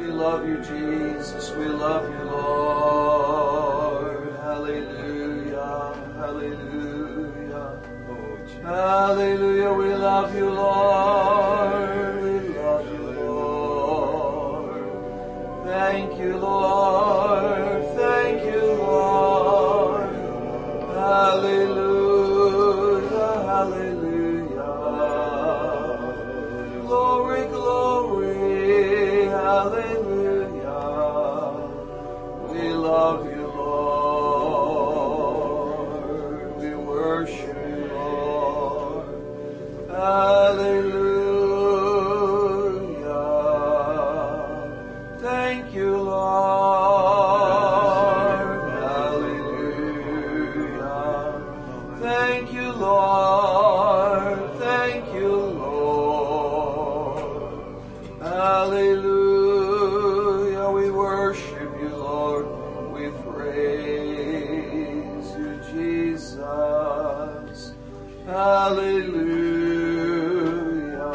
love you, Jesus. We love you, Lord. Hallelujah. Hallelujah. Hallelujah. We love you, Lord. We love you, Lord. Thank you, Lord. Thank you, Lord. Hallelujah. Hallelujah. Glory, glory. Hallelujah. We love you, Lord. We worship you, Lord. Hallelujah. Thank you, Lord. Hallelujah. Thank you, Lord. Thank you, Lord. Hallelujah. We worship you, Lord. We praise you, Jesus. Hallelujah.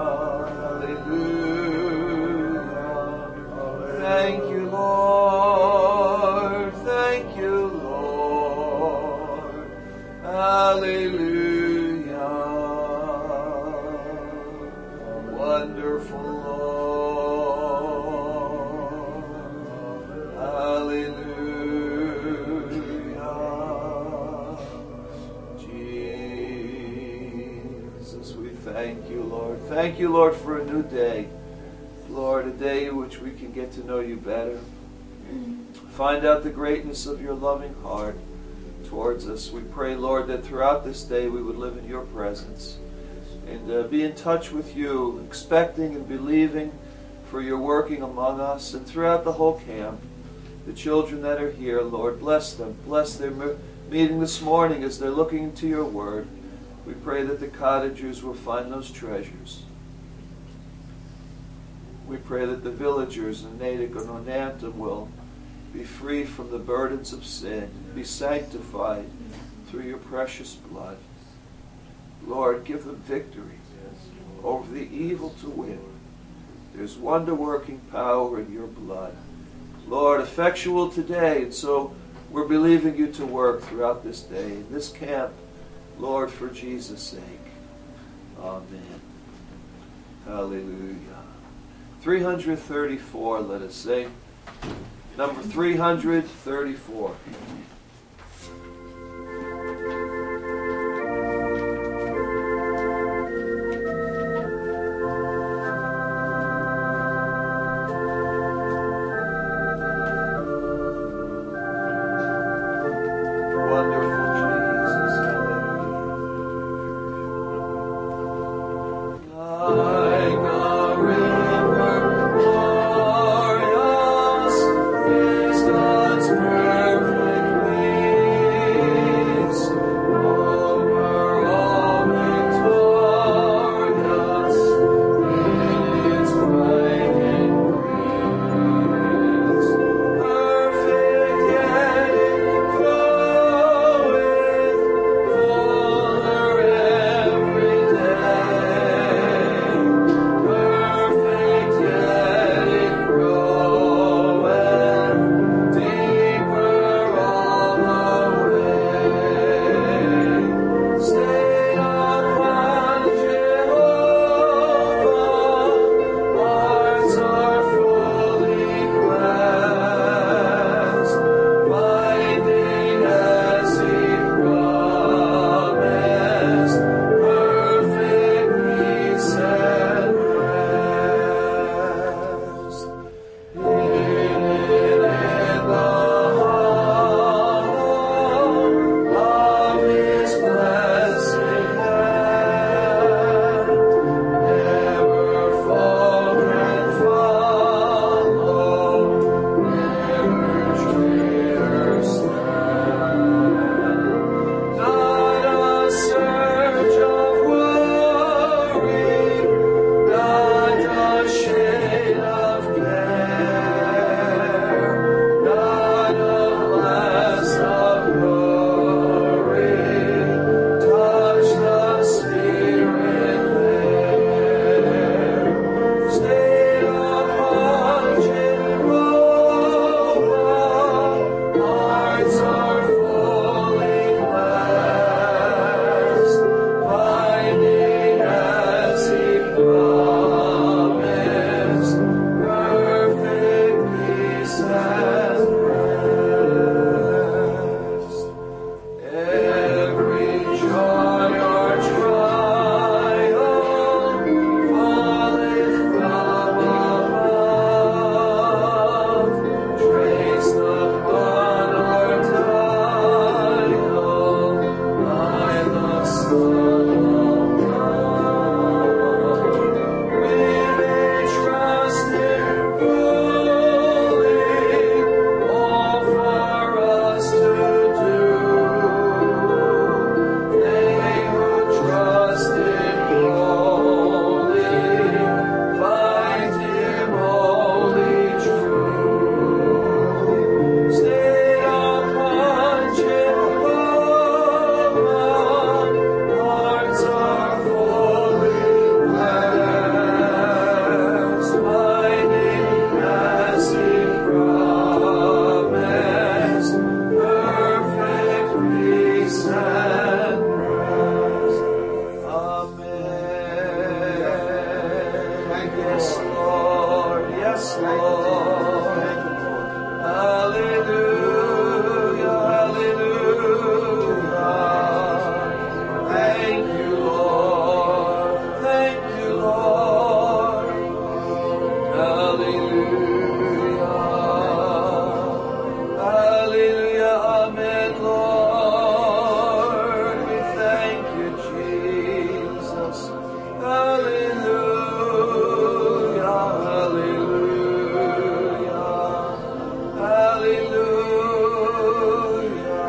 Hallelujah. Thank you, Lord. Thank you, Lord. Hallelujah. Wonderful Lord. Hallelujah. Jesus, we thank you, Lord. Thank you, Lord, for a new day. Lord, a day in which we can get to know you better. Find out the greatness of your loving heart towards us. We pray, Lord, that throughout this day we would live in your presence and be in touch with you, expecting and believing for your working among us and throughout the whole camp. The children that are here, Lord, bless them. Bless their meeting this morning as they're looking into your word. We pray that the cottagers will find those treasures. We pray that the villagers in Natick and Onantum will be free from the burdens of sin, be sanctified through your precious blood. Lord, give them victory over the evil to win. There's wonder-working power in your blood. Lord, effectual today, and so we're believing you to work throughout this day, in this camp, Lord, for Jesus' sake. Amen. Hallelujah. 334, let us sing. Number 334. Glorious is God's perfect will. Yes, Lord. Hallelujah, hallelujah. Thank you, Lord. Thank you, Lord. Hallelujah. Hallelujah. Amen, Lord. We thank you, Jesus. Hallelujah. Hallelujah. Hallelujah.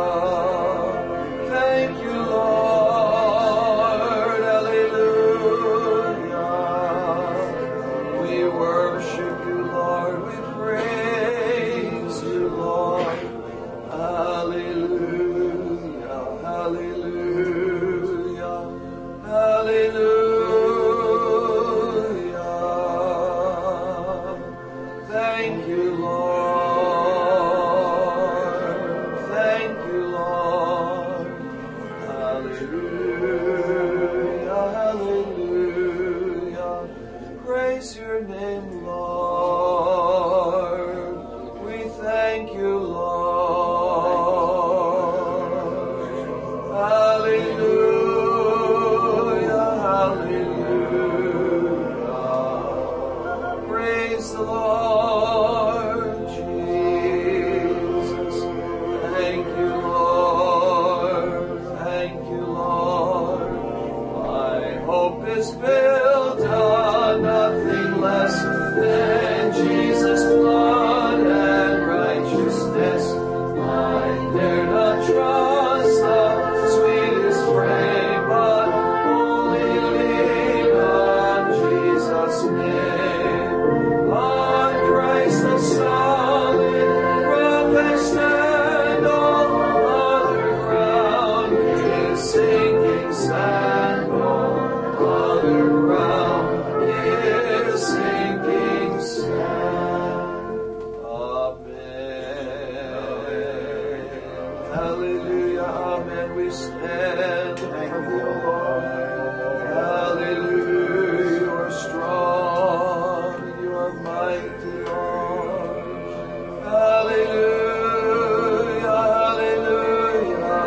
Thank you, Lord. Hallelujah. We worship you, Lord. We praise you, Lord. Hallelujah. Hallelujah. Hallelujah. Thank you, Lord. Thank you, Lord. Hallelujah. Hallelujah. Praise your name, Lord. We thank you, Lord. Hallelujah. Hallelujah. Praise the Lord Jesus. Thank you, Lord. Thank you, Lord. My hope is built on nothing less than Jesus' blood and righteousness. I dare not trust the sweetest frame, but only lean on Jesus' name. On Christ the solid rock I stand, all other ground is sinking sand. All other ground is sinking sand. Amen. Hallelujah. Amen. We stand before you, Lord. Hallelujah. You are strong. You are mighty, Lord. Hallelujah. Hallelujah.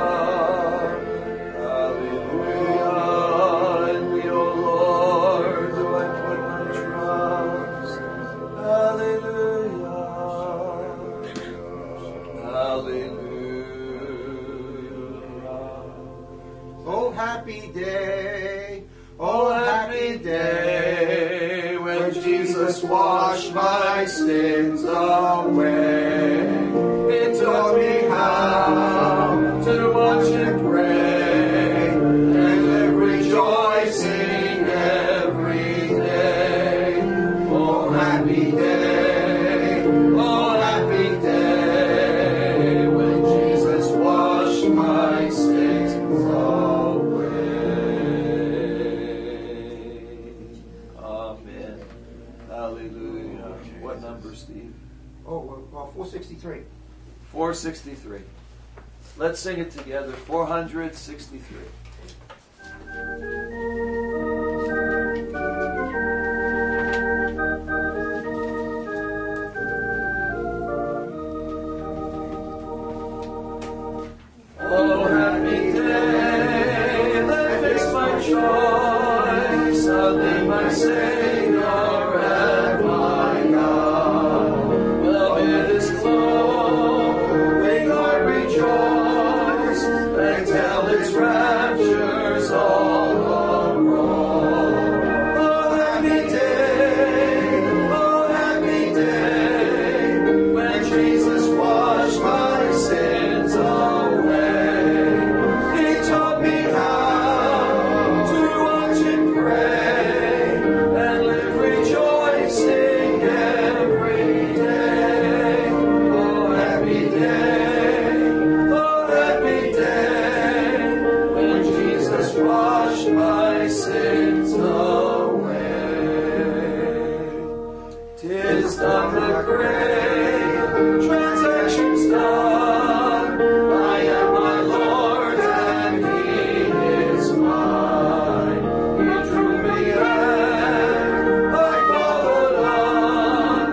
Hallelujah. In thee, O Lord, do I put my trust. Hallelujah. Hallelujah. Oh, happy day. Oh, happy day when Jesus washed my sins away. He taught me how to watch and pray and live rejoicing every day. Oh, happy day. Oh, happy day when Jesus washed my sins away. Amen. Hallelujah. What number, Steve? Oh, 463. 463. Let's sing it together. 463. Oh, happy day that fixed my choice. I'll leave my Savior and my God. Well, it is flow, big heart rejoice, and tell its raptures all abroad. Oh, happy day, when Jesus washed my sins away. He taught me how to watch and pray and live rejoicing every day. Oh, happy day, when Jesus washed my sins away. 'Tis done, the great transaction's done. I am my Lord and He is mine. He drew me in, I followed on.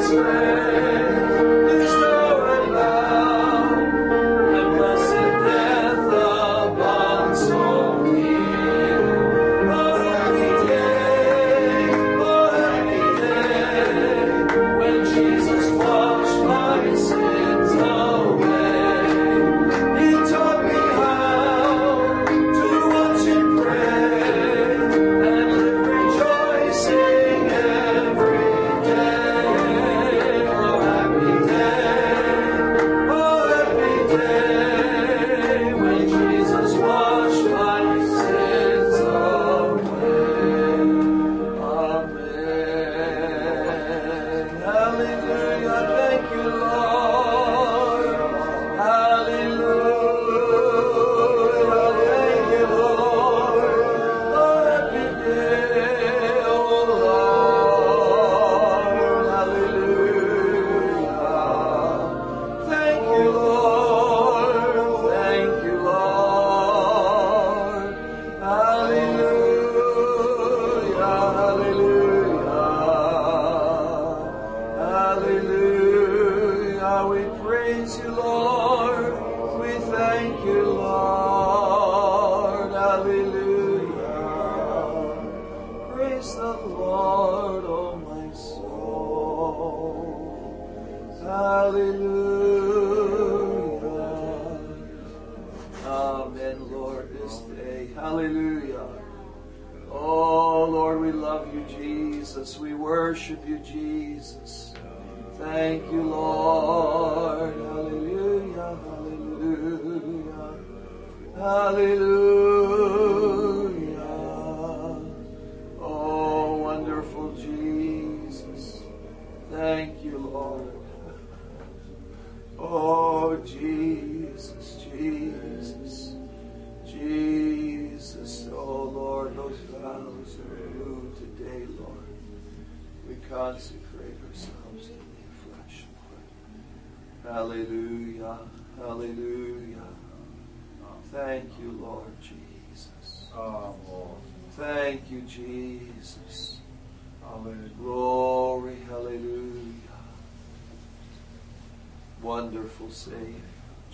Wonderful Savior,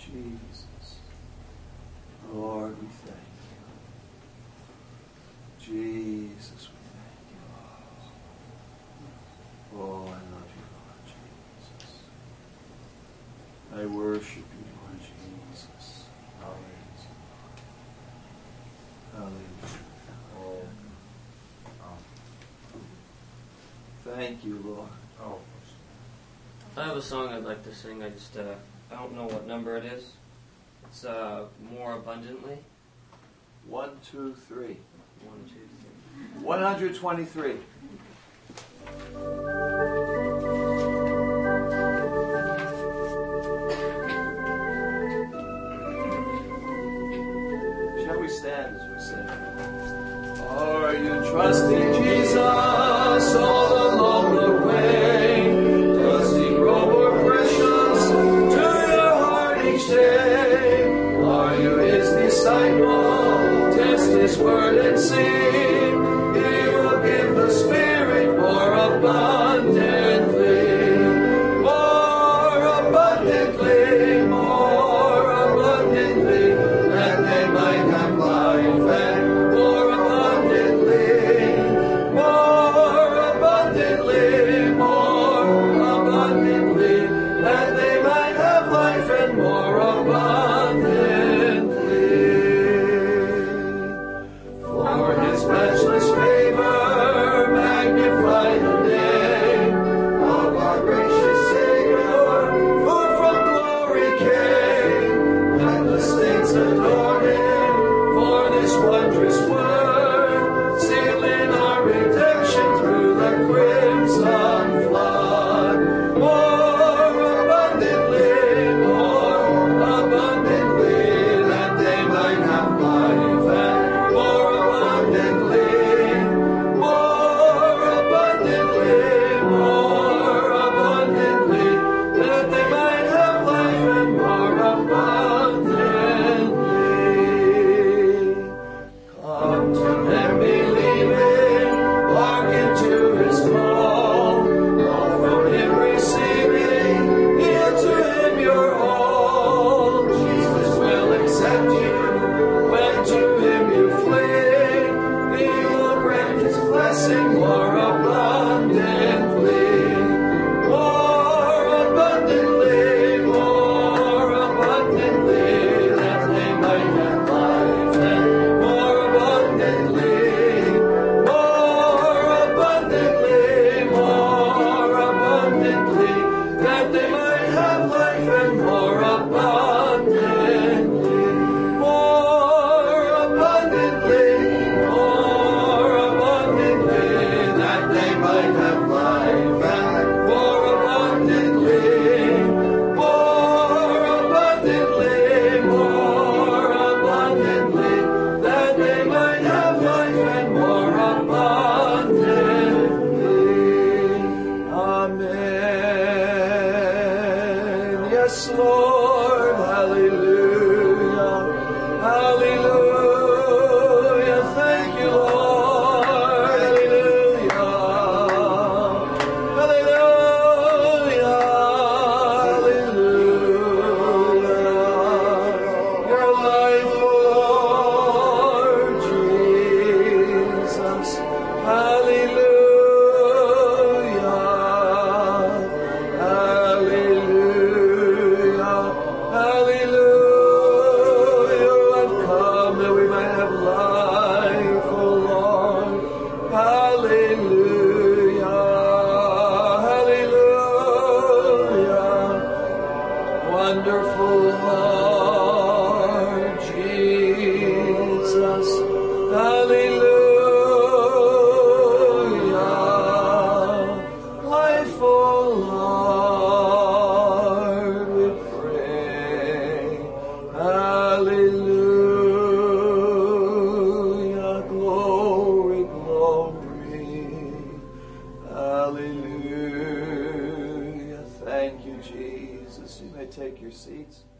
Jesus. Lord, we thank you. Jesus, we thank you. Oh, I love you, Lord Jesus. I worship you, Lord Jesus. Hallelujah. Thank you, Lord. I have a song I'd like to sing. I don't know what number it is. It's More Abundantly. 1, 2, 3. 1, 2, 3. 123. Shall we stand as we sing? Are you trusting Jesus all along the way? Does he grow more precious to your heart each day? Are you his disciple? Test his word and see. He will give the Spirit more abundantly. More abundantly, more abundantly. And they might have life and more abundantly. Yes, Lord. Hallelujah. Hallelujah. Thank you, Lord. Hallelujah. Hallelujah. Hallelujah. Your life, Lord Jesus. Hallelujah. Hallelujah. Hallelujah. I've come that we might have life, O Lord. Hallelujah. Hallelujah. Wonderful Lord Jesus. Hallelujah. Life, O Lord, we pray. Hallelujah. Glory, glory. Hallelujah. Thank you, Jesus. You may take your seats.